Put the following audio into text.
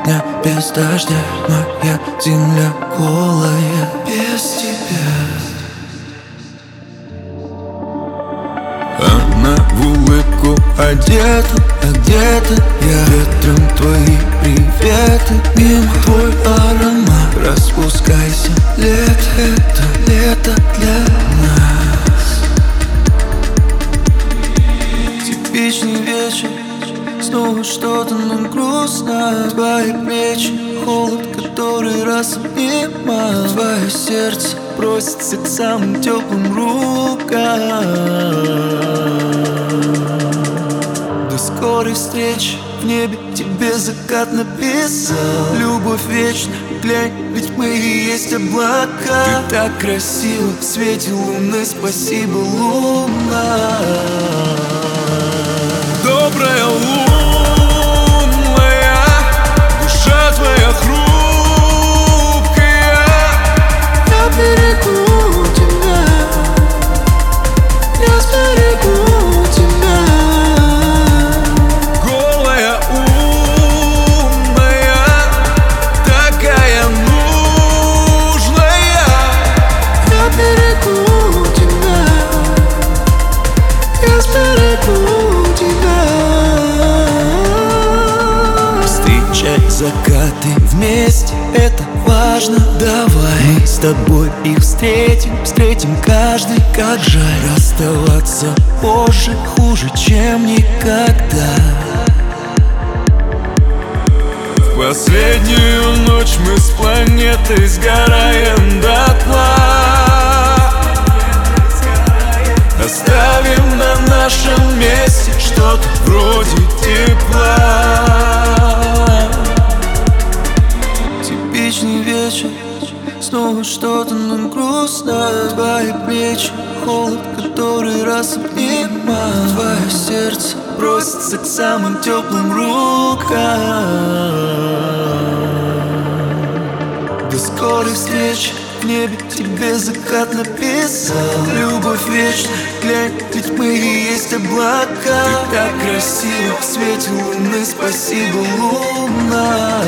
дня без дождя, моя земля голая без тебя. Она в улыбку одета, а где-то я ветром твои приветы. Мимо твой аромат, распускайся, лето, это лето для нас. Типичный вечер, снова что-то нам грустно. Твои плечи, холод, который раз обнимает. Твое сердце просится к самым теплым рукам. До скорой встречи, в небе тебе закат написал. Любовь вечна, глянь, ведь мы и есть облака. Ты так красива в свете луны, спасибо, луна. Добрая луна, душа твоя хрупкая. Я берегу тебя, я сберегу тебя. Голая, умная, такая нужная. Я берегу тебя, я сберегу тебя. Встречать закаты вместе, это важно. Давай мы с тобой их встретим, встретим каждый, как жаль. Расставаться позже хуже, чем никогда. В последнюю ночь мы с планетой сгораем дотла. Оставим на нашем месте что-то вроде тепла. Типичный вечер, снова что-то нам грустно. Твои плечи, холод, который раз обнимает. Твое сердце просится к самым теплым рукам. До скорой встречи, в небе тебе закат написал. Любовь вечна, глянь, ведь мы и есть облака. Ты так красива в свете луны, спасибо, луна.